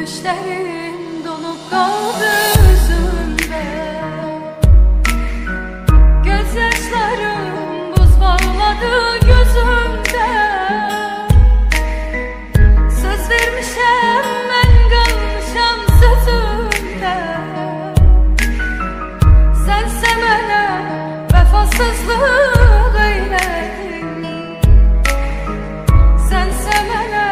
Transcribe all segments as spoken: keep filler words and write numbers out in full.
Gözyaşlarım donup kaldı yüzümde. Gözyaşlarım buz bağladı gözümde. Söz vermişem ben kalmışam sözümde. Sense bana vefasızlık eyledin. Sense bana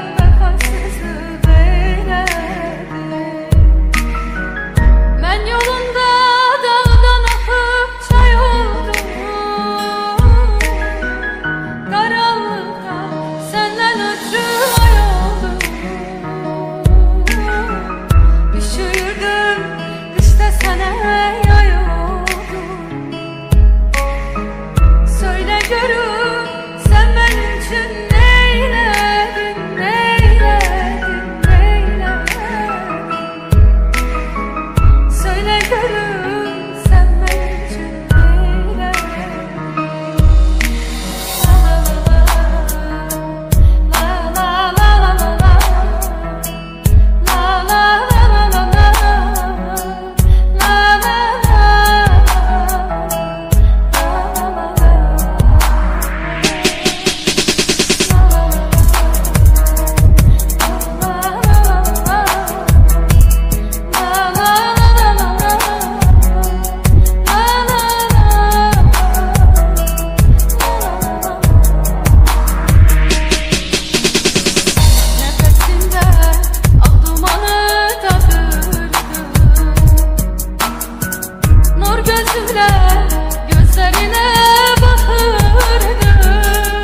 gözlerine bakırdım.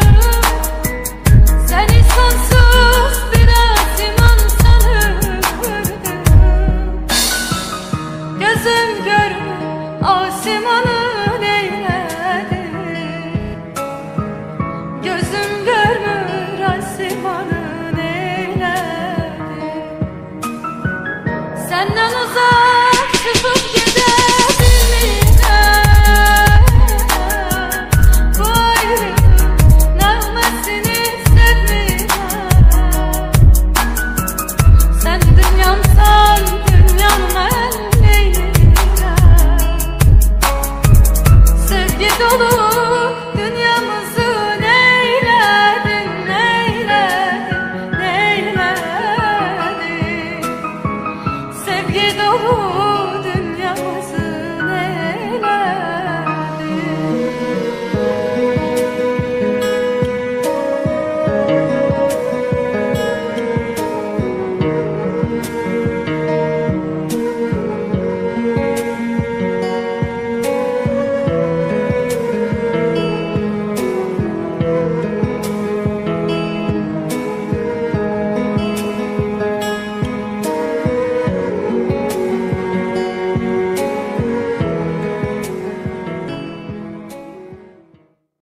Seni sonsuz bir asiman sanırdım. Gözüm görür asimanı neyledi. Gözüm görmür asimanı neyledi. Senden uzak çıkıp gider. Dünyamızı neyledin, neyledin, neyledin. Sevgi dolu